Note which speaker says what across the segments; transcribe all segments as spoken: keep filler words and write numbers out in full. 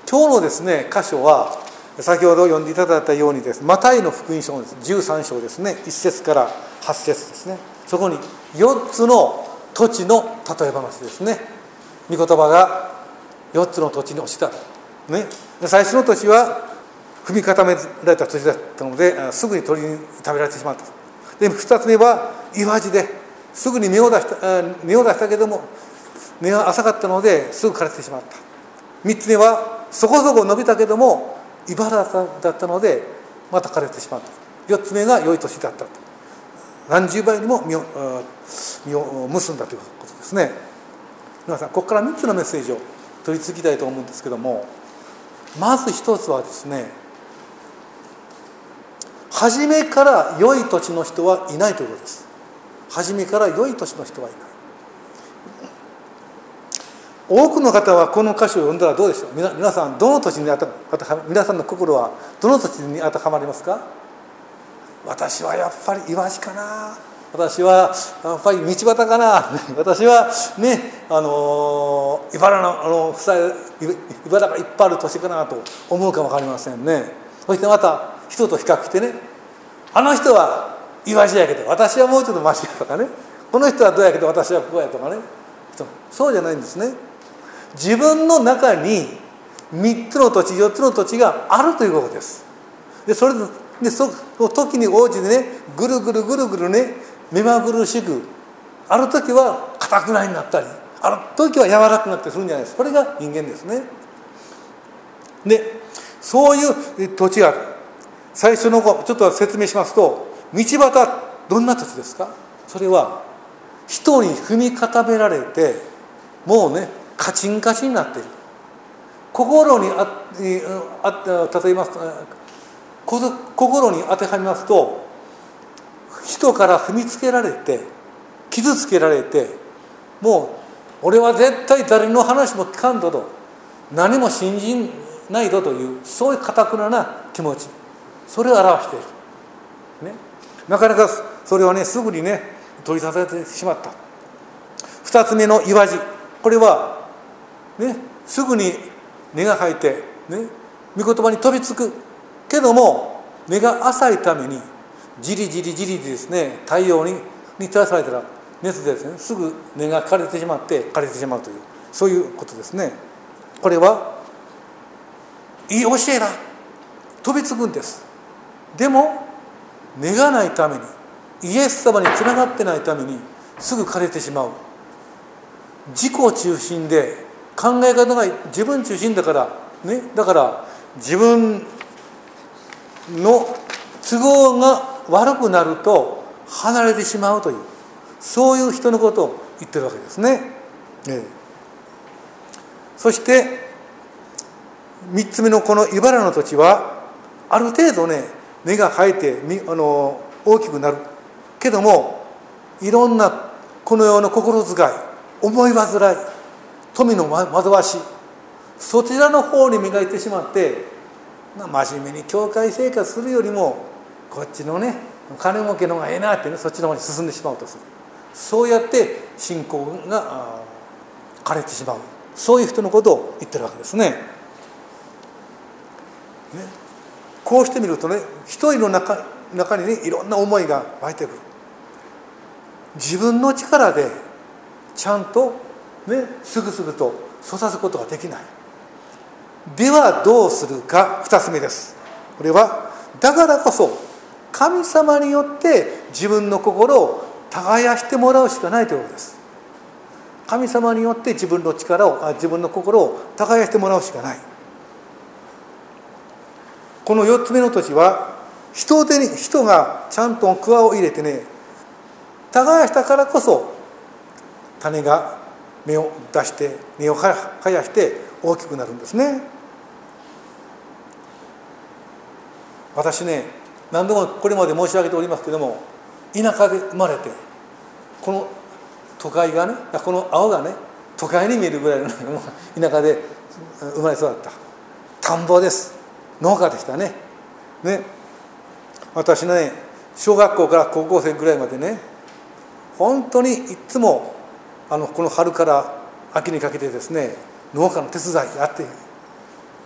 Speaker 1: 今日のですね箇所は先ほど読んでいただいたようにですね、マタイの福音書のじゅうさん章ですね、いっ節からはち節ですね。そこによっつの土地の例え話ですね。御言葉がよっつの土地に落ちたと、ね、最初の土地は踏み固められた土地だったのですぐに鳥に食べられてしまった。でふたつめは岩地ですぐに芽を出した芽を出したけども根が浅かったのですぐ枯れてしまった。みっつめはそこそこ伸びたけども茨だったのでまた枯れてしまった。よっつめが良い土地だったと、何十倍にも実を実を結んだということですね。皆さんここからみっつのメッセージを取り次ぎたいと思うんですけども、まず一つはですね、初めから良い土地の人はいないということです。初めから良い土地の人はいない。多くの方はこの歌詞を読んだらどうでしょう。皆皆さんどの土地に当た皆さんの心はどの土地に当てはまりますか。私はやっぱり岩地かな、私はやっぱり道端かな、私はねあの茨のあの茨がいっぱいある土地かなと思うかも分かりませんね。そしてまた人と比較してね、あの人は岩地やけど私はもうちょっとマシやとかね、この人はどうやけど私はこうやとかね、そうじゃないんですね。自分の中にみっつの土地よっつの土地があるということです。でそれでその時に応じてねぐるぐるぐるぐるね目まぐるしく、ある時は硬くなになったり、ある時は柔らかくなったりするんじゃないですか。これが人間ですね。でそういう土地が最初のちょっと説明しますと、道端どんな土地ですか。それは人に踏み固められてもうねカチンカチンになっている。心にああ例えます心に当てはめますと、人から踏みつけられて傷つけられて、もう俺は絶対誰の話も聞かんとと、何も信じないとという、そういう堅くな気持ち、それを表している、ね、なかなかそれはねすぐにね取り沙汰れてしまった。二つ目の岩地、これはねすぐに根が生えてね御言葉に飛びつくけども、根が浅いためにじりじりじりですね、太陽にに照らされたら熱でですねすぐ根が枯れてしまって枯れてしまうという、そういうことですね。これはいい教えだ、飛びつくんです。でも根がないために、イエス様につながってないためにすぐ枯れてしまう。自己中心で考え方が自分中心だからね、だから自分の都合が悪くなると離れてしまうという、そういう人のことを言ってるわけですね。ええ、そしてみっつめのこの茨の土地はある程度ね根が生えてあの大きくなるけども、いろんなこの世の心遣い、思い煩い、富の惑わし、そちらの方に磨いてしまって、真面目に教会生活するよりもこっちのね金儲けの方がええなってね、そっちの方に進んでしまうとする。そうやって信仰が枯れてしまう、そういう人のことを言ってるわけですね。ね、こうしてみるとね、一人の中中にねいろんな思いが湧いてくる。自分の力でちゃんとねすぐすぐと育つことができない。ではどうするか、二つ目です。これはだからこそ神様によって自分の心を耕してもらうしかないということです。神様によって自分の力を自分の心を耕してもらうしかない。このよっつめの土地は人手に人がちゃんと桑を入れてね耕したからこそ種が芽を出して根を生やして大きくなるんですね。私ね何度もこれまで申し上げておりますけども、田舎で生まれてこの都会がねこの青がね都会に見えるぐらいの田舎で生まれ育った。田んぼです。農家でしたね。ね、私ね小学校から高校生ぐらいまでね本当にいつもあのこの春から秋にかけてですね農家の手伝いやって支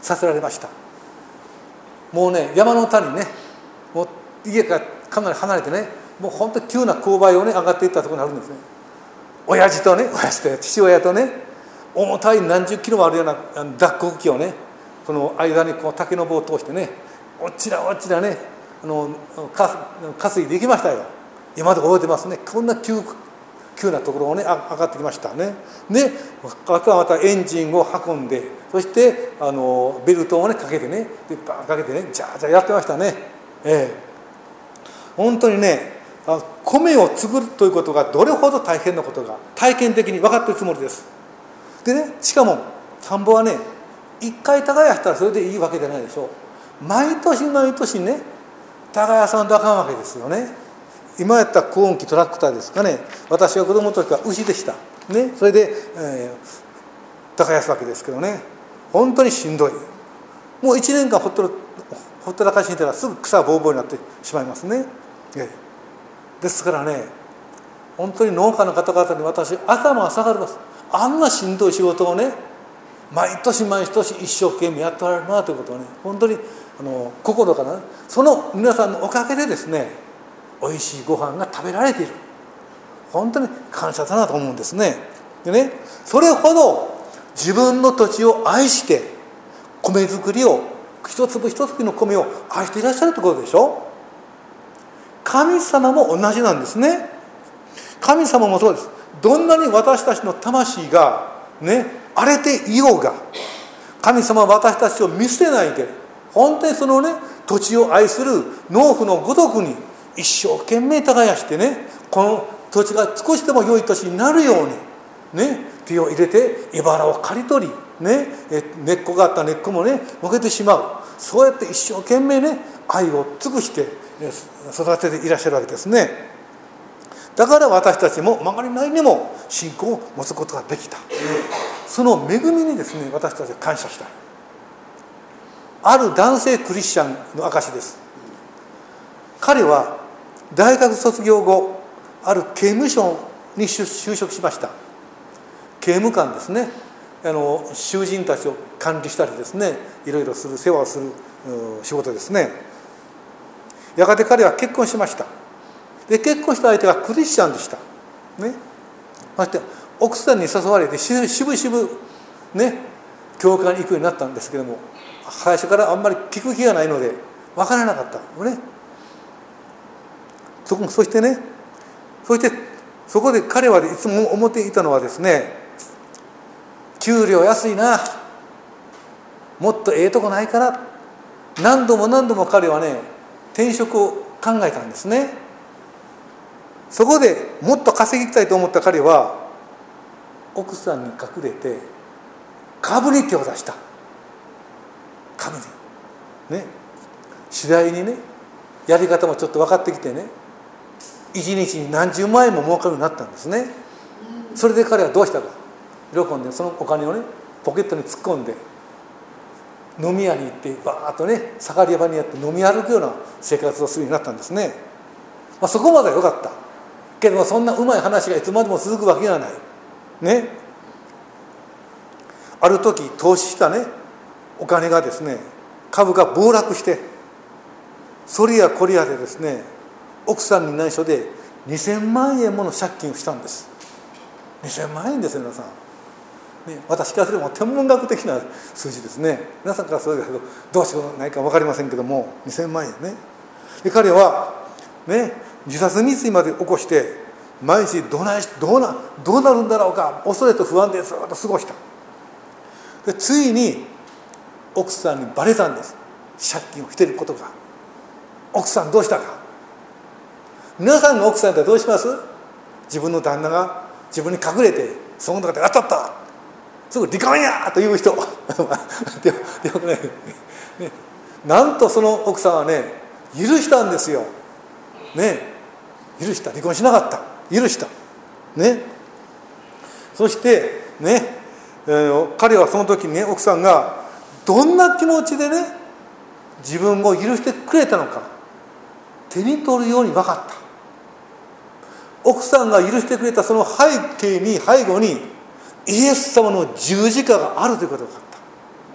Speaker 1: させられました。もうね、山の谷にね、もう家からかなり離れてね、もう本当に急な勾配をね上がっていったところにあるんですね。親父とね、親父と父親とね、重たい何十キロもあるような脱穀機をね、この間にこう竹の棒を通してね、おちらおちらね、あの担いで行きましたよ。今まで覚えてますね。こんな急急なところをね上がってきましたね。で、あとはまたエンジンを運んで、そしてあのベルトをねかけてね、でバーかけてね、じゃーじゃーやってましたね。ええ、本当にね、あの米を作るということがどれほど大変なことが体験的に分かっているつもりです。でね、しかも田んぼはね、一回耕したらそれでいいわけじゃないでしょう。毎年毎年ね耕さんとあかんわけですよね。今やったら耕運機トラクターですかね。私が子供の時は牛でしたね。それで、えー、耕すわけですけどね、本当にしんどい。もういちねんかんほっとるほったらかしにいたらすぐ草ぼうぼうになってしまいますね。えー、ですからね、本当に農家の方々に私頭が下がります。あんなしんどい仕事をね毎年毎年一生懸命やっておられるなということをね、本当にあの心からね、その皆さんのおかげでですね、おいしいご飯が食べられている。本当に感謝だなと思うんですね。でね、それほど自分の土地を愛して米作りを一粒一粒の米を愛していらっしゃるところでしょ。神様も同じなんですね。神様もそうです。どんなに私たちの魂がね荒れていようが、神様は私たちを見捨てないで、本当にそのね土地を愛する農夫のごとくに一生懸命耕してね、この土地が少しでも良い土地になるようにね手を入れて茨を刈り取りね、根っこがあった根っこもねもけてしまう。そうやって一生懸命ね愛を尽くして育てていらっしゃるわけですね。だから私たちも曲がりなりにも信仰を持つことができた。その恵みにですね、私たちは感謝したい。ある男性クリスチャンの証です。彼は大学卒業後、ある刑務所に就職しました。刑務官ですね。あの囚人たちを管理したりですね、いろいろする世話をする仕事ですね。やがて彼は結婚しました。で結婚した相手はクリスチャンでした。ね、そして奥さんに誘われてしぶしぶね教会に行くようになったんですけども、最初からあんまり聞く気がないので分からなかったのね。そそしてね、そしてそこで彼はいつも思っていたのはですね、給料安いな、もっとええとこないかな。何度も何度も彼はね転職を考えたんですね。そこでもっと稼ぎたいと思った彼は奥さんに隠れて株に手を出した。株にね、次第にねやり方もちょっと分かってきてね、一日に何十万円も儲かるようになったんですね。それで彼はどうしたか、喜んでそのお金をねポケットに突っ込んで飲み屋に行ってバーッとね盛り場にやって飲み歩くような生活をするようになったんですね。まあ、そこまでは良かったけど、そんなうまい話がいつまでも続くわけがないね。ある時投資したねお金がですね、株が暴落して、それやこれやでですね奥さんに内緒でにせんまんえんもの借金をしたんです。にせんまんえんですよ皆さん、ね、私からすれば天文学的な数字ですね。皆さんからそれだけどどうしようもないか分かりませんけども、にせんまんえんね。で彼はね自殺未遂まで起こして毎日どうなどうなどうなるんだろうか恐れと不安でずっと過ごした。でついに奥さんにバレたんです、借金をしていることが。奥さんどうしたか。皆さんの奥さんってどうします？自分の旦那が自分に隠れてその中で「あったった!」すぐ「離婚や!」と言う人ででもね、ね、なんとその奥さんはね許したんですよ。ね、許した。離婚しなかった。許したね。そしてね、えー、彼はその時にね奥さんがどんな気持ちでね自分を許してくれたのか手に取るように分かった。奥さんが許してくれたその背景に背後にイエス様の十字架があるということが分かっ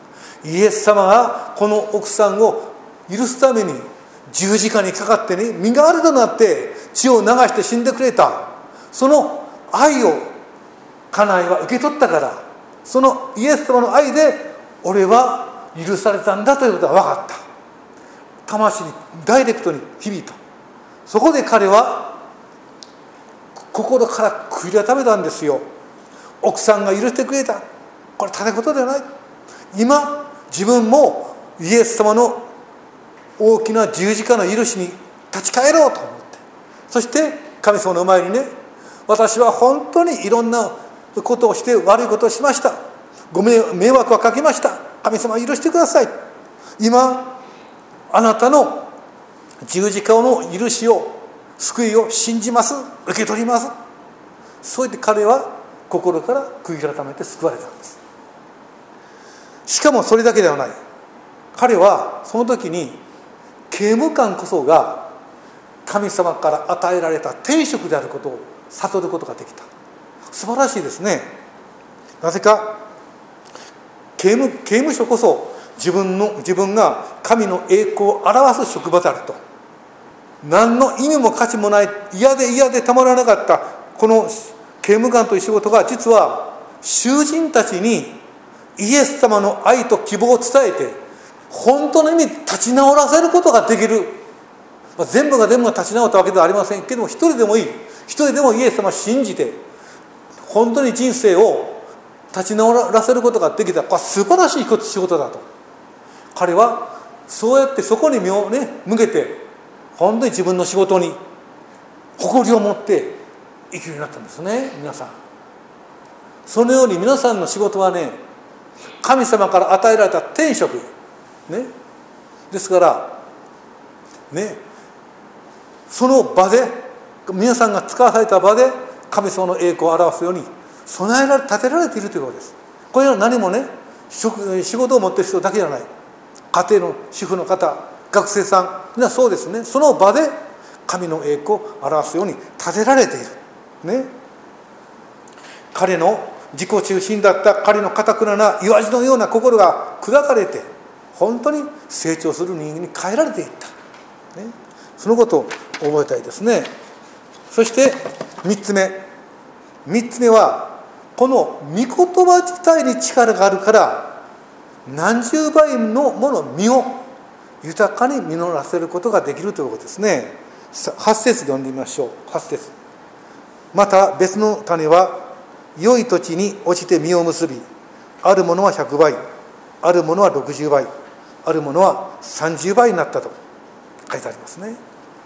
Speaker 1: イエス様がこの奥さんを許すために十字架にかかってね、身代わりとなって血を流して死んでくれた、その愛を家内は受け取ったから、そのイエス様の愛で俺は許されたんだということが分かった。魂にダイレクトに響いた。そこで彼は心から悔い改めたんですよ。奥さんが許してくれた、これただ事ではない。今自分もイエス様の大きな十字架の許しに立ち返ろうと思って、そして神様の前にね、私は本当にいろんなことをして悪いことをしました、ご迷惑をかけました、神様許してください、今あなたの十字架の許しを、救いを信じます、受け取ります。そう言って彼は心から悔い改めて救われたんです。しかもそれだけではない。彼はその時に刑務官こそが神様から与えられた天職であることを悟ることができた。素晴らしいですね。なぜか刑務、刑務所こそ自分の自分が神の栄光を表す職場であると、何の意味も価値もない、嫌で嫌でたまらなかったこの刑務官という仕事が、実は囚人たちにイエス様の愛と希望を伝えて本当の意味立ち直らせることができる、まあ、全部が全部が立ち直ったわけではありませんけども、一人でもいい、一人でもイエス様を信じて本当に人生を立ち直らせることができた、これは素晴らしい仕事だと。彼はそうやってそこに身をね向けて、本当に自分の仕事に誇りを持って生きるようになったんですね。皆さん、そのように皆さんの仕事はね、神様から与えられた天職ね、ですからね、その場で皆さんが使わされた場で神様の栄光を表すように備えられ立てられているということです。これは何もね、仕事を持っている人だけじゃない、家庭の主婦の方、学生さん、みんなそうですね。その場で神の栄光を表すように立てられているね。彼の自己中心だった彼の堅くなな岩地のような心が砕かれて、本当に成長する人間に変えられていった、ね、そのことを覚えたいですね。そしてみっつめみっつめは、この御言葉自体に力があるから何十倍のもの実を豊かに実らせることができるということですね。はち節読んでみましょう。はち節。また別の種は良い土地に落ちて実を結び、あるものはひゃくばい、あるものはろくじゅうばい、あるものはさんじゅうばいになったと書いてありますね。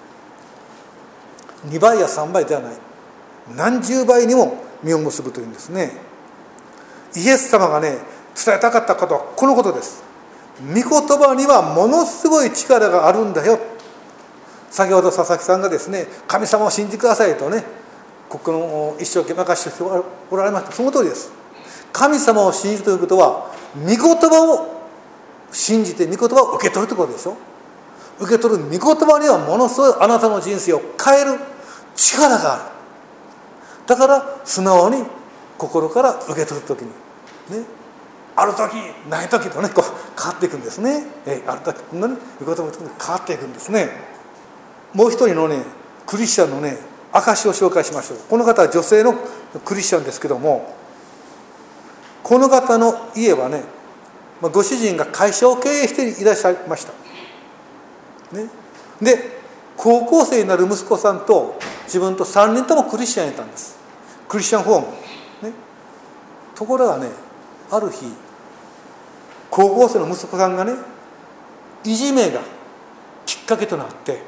Speaker 1: にばいやさんばいではない、何十倍にも実を結ぶというんですね。イエス様がね伝えたかったことはこのことです。御言葉にはものすごい力があるんだよ。先ほど佐々木さんがですね、神様を信じてくださいとね、ここの一生懸命任しておられました。その通りです。神様を信じるということは、御言葉を信じて御言葉を受け取るということでしょ。受け取る御言葉にはものすごいあなたの人生を変える力がある。だから素直に心から受け取るときにね、ある時ない時とねこう変わっていくんですね。えある時こんなに御言葉が変わっていくんですね。もう一人のねクリスチャンのね証を紹介しましょう。この方は女性のクリスチャンですけども、この方の家はね、ご主人が会社を経営していらっしゃいました、ね、で高校生になる息子さんと自分とさんにんともクリスチャンやったんです。クリスチャンホーム、ね、ところがね、ある日高校生の息子さんがねいじめがきっかけとなって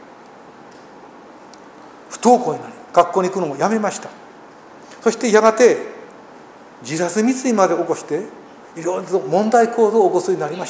Speaker 1: 不登校になり、学校に行くのもやめました。そしてやがて自殺未遂まで起こしていろいろと問題行動を起こすようになりました。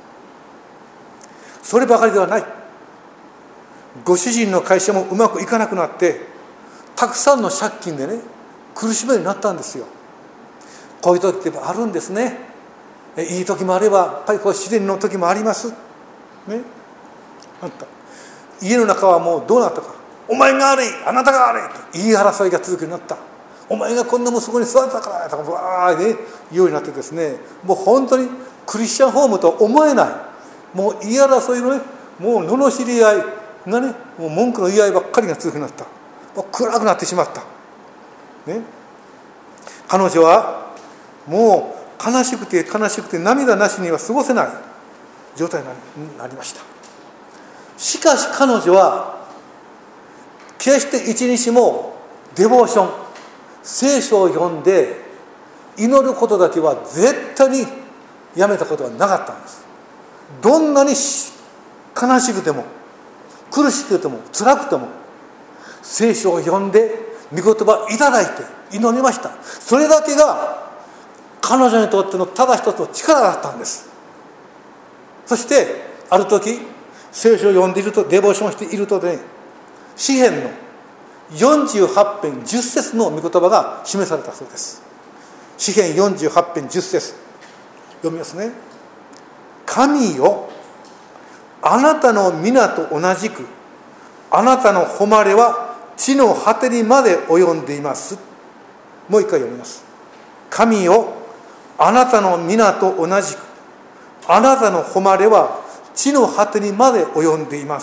Speaker 1: そればかりではない、ご主人の会社もうまくいかなくなってたくさんの借金でね苦しむようになったんですよ。こういう時ってあるんですね。いい時もあればやっぱりこう自然の時もありますね。あんた家の中はもうどうなったか、お前が悪い、あなたが悪いと言い争いが続くようになった。お前がこんな息子に育てたからとかわーね言うようになってですね、もう本当にクリスチャンホームとは思えない、もう言い争いのね、もう罵り合いがね、もう文句の言い合いばっかりが強くなった。もう暗くなってしまった、ね、彼女はもう悲しくて悲しくて涙なしには過ごせない状態になりました。しかし彼女は決して一日もデボーション、聖書を読んで祈ることだけは絶対にやめたことはなかったんです。どんなに悲しくても苦しくても辛くても聖書を読んで御言葉いただいて祈りました。それだけが彼女にとってのただ一つの力だったんです。そしてある時聖書を読んでいると、デボーションしているとね、詩編のよんじゅうはち編じゅっ節の御言葉が示されたそうです。詩編よんじゅうはち編じゅっ節読みますね。神よ、あなたの皆と同じくあなたの誉れは地の果てにまで及んでいます。もう一回読みます。神よ、あなたの皆と同じくあなたの誉れは地の果てにまで及んでいます。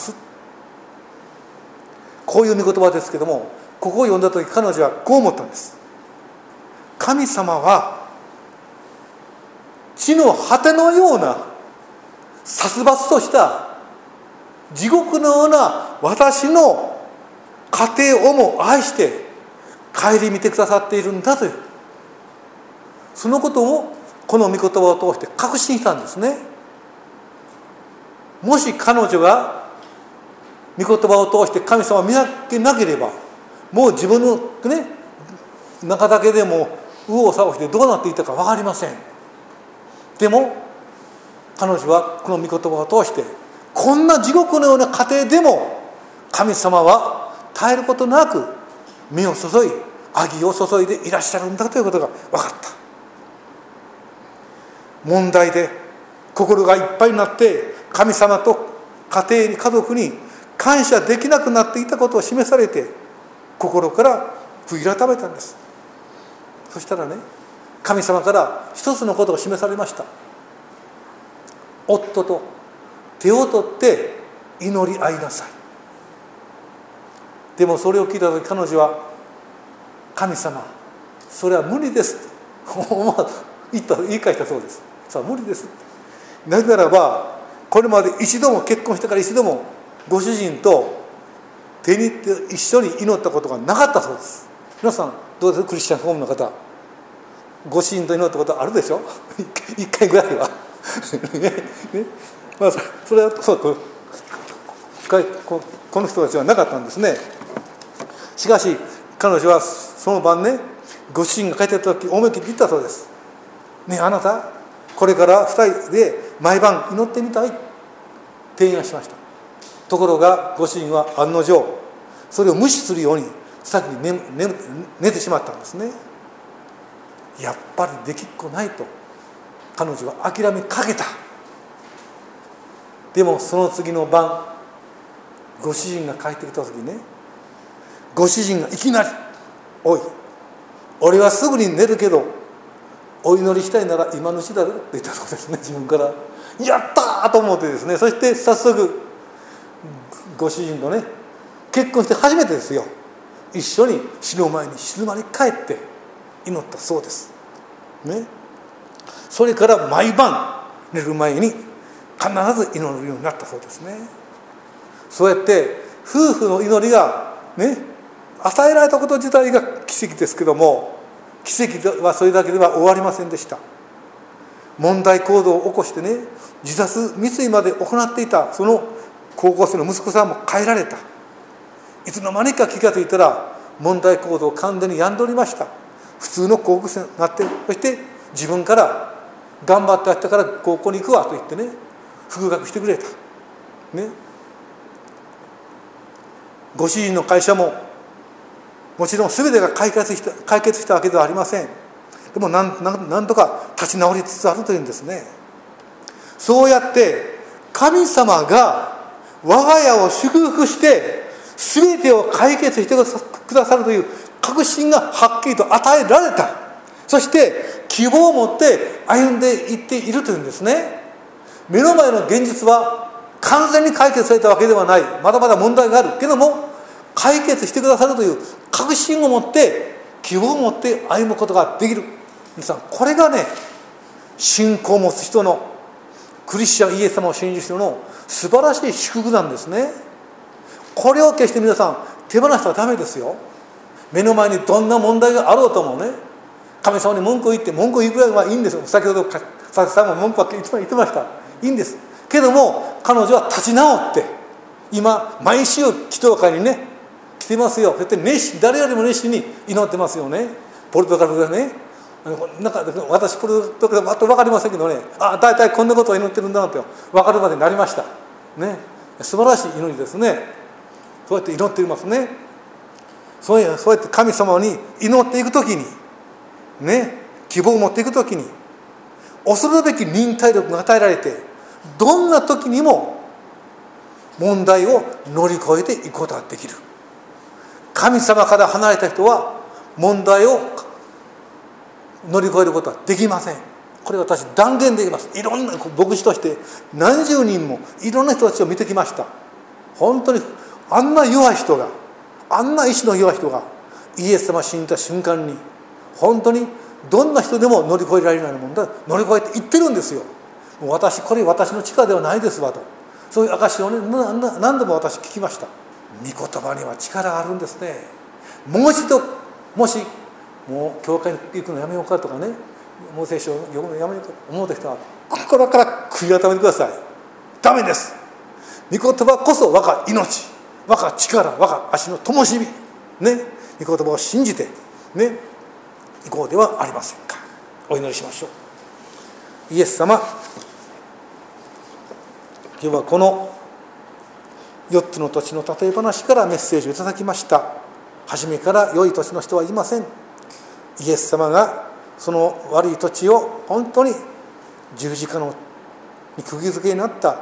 Speaker 1: こういう御言葉ですけども、ここを読んだ時彼女はこう思ったんです。神様は地の果てのような殺伐とした地獄のような私の家庭をも愛して顧みてくださっているんだという、そのことをこの御言葉を通して確信したんですね。もし彼女が御言葉を通して神様を見上げなければ、もう自分のね中だけでも右往左往してどうなっていたか分かりません。でも彼女はこの御言葉を通して、こんな地獄のような家庭でも神様は絶えることなく身を注い義を注いでいらっしゃるんだということが分かった。問題で心がいっぱいになって神様と家庭に家族に感謝できなくなっていたことを示されて、心から悔い改めたんです。そしたらね、神様から一つのことが示されました。夫と手を取って祈り合いなさい。でもそれを聞いた時彼女は、神様それは無理ですと思わ言った言い返したそうです。さあ無理ですって。なぜならばこれまで一度も結婚してから一度もご主人と手に一緒に祈ったことがなかったそうです。皆さんどうです？クリスチャンホームの方、ご主人と祈ったことあるでしょ一回ぐらいはねね、まあ、それはそうここの人たちはなかったんですね。しかし彼女はその晩ね、ご主人が帰ってた時思い切って言ったそうです。ねえあなた、これからふたりで毎晩祈ってみたい提案しました。ところがご主人は案の定それを無視するように先に 寝, 寝, 寝てしまったんですね。やっぱりできっこないと彼女は諦めかけた。でもその次の晩ご主人が帰ってきた時にね、ご主人がいきなり「おい、俺はすぐに寝るけどお祈りしたいなら今のうちだろ」って言ったそうですね。自分からやったーと思ってですね、そして早速ご主人とね結婚して初めてですよ、一緒に死の前に静まり返って祈ったそうですね。それから毎晩寝る前に必ず祈るようになったそうですね。そうやって夫婦の祈りがね与えられたこと自体が奇跡ですけども、奇跡はそれだけでは終わりませんでした。問題行動を起こしてね自殺未遂まで行っていたその高校生の息子さんも変えられた。いつの間にか気がついたら問題行動を完全にやんでおりました。普通の高校生になって、そして自分から頑張ってやったから高校に行くわと言ってね復学してくれたね。ご主人の会社ももちろん全てが解決した解決したわけではありません。でも何なんとか立ち直りつつあるというんですね。そうやって神様が我が家を祝福して全てを解決してくださるという確信がはっきりと与えられた。そして希望を持って歩んでいっているというんですね。目の前の現実は完全に解決されたわけではない、まだまだ問題があるけども、解決してくださるという確信を持って希望を持って歩むことができる。皆さん、これがね、信仰を持つ人の、クリスチャンイエス様を信じる人の素晴らしい祝福なんですね。これを決して皆さん手放したらダメですよ。目の前にどんな問題があろうともね、神様に文句を言って文句を言うぐらいはいいんですよ。先ほど佐々木さんも文句は言ってました。いいんですけども、彼女は立ち直って今毎週祈祷会にね来てますよ。そして熱心、誰よりも熱心に祈ってますよね。ポルトガルでね、なんか私ポルトガルあと分かりませんけどね、あ、大体こんなことを祈ってるんだなって分かるまでになりましたね。素晴らしい祈りですね。そうやって祈っていますね。そうや、そうやって神様に祈っていくときにね、希望を持っていくときに恐るべき忍耐力が与えられて、どんな時にも問題を乗り越えていくことができる。神様から離れた人は問題を乗り越えることはできません。これ私断言できます。いろんな牧師として何十人もいろんな人たちを見てきました。本当にあんな弱い人が、あんな意志の弱い人がイエス様を信じた瞬間に本当にどんな人でも乗り越えられない問題を乗り越えていってるんですよ。もう私これ私の力ではないですわと、そういう証をね何度も私聞きました。御言葉には力があるんですね。もう一度、もしもう教会に行くのやめようかとかね、もう聖書を読むのやめようかと思う人は心から悔い改めてください。ダメです。御言葉こそ我が命、我が力、我が足の灯火ね、御言葉を信じてね行こうではありませんか。お祈りしましょう。イエス様、今日はこのよっつの土地の例え話からメッセージをいただきました。初めから良い土地の人はいません。イエス様がその悪い土地を本当に十字架のに釘付けになった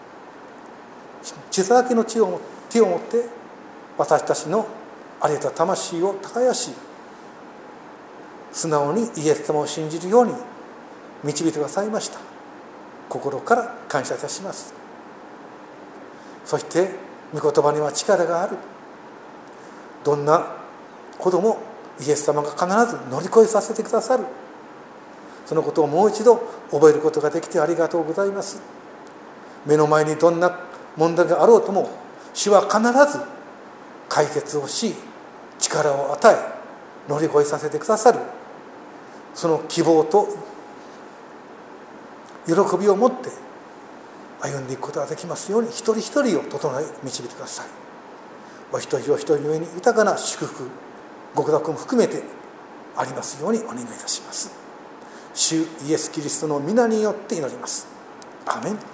Speaker 1: 血だらけの血を手を持って私たちの荒れた魂を耕し、素直にイエス様を信じるように導いてくださいました。心から感謝いたします。そして御言葉には力がある。どんなこともイエス様が必ず乗り越えさせてくださる。そのことをもう一度覚えることができてありがとうございます。目の前にどんな問題があろうとも主は必ず解決をし、力を与え乗り越えさせてくださる。その希望と喜びを持って歩んでいくことができますように、一人一人を整え導いてください。お一人お一人の上に豊かな祝福、ご苦楽も含めてありますようにお願いいたします。主イエスキリストの皆によって祈ります。アーメン。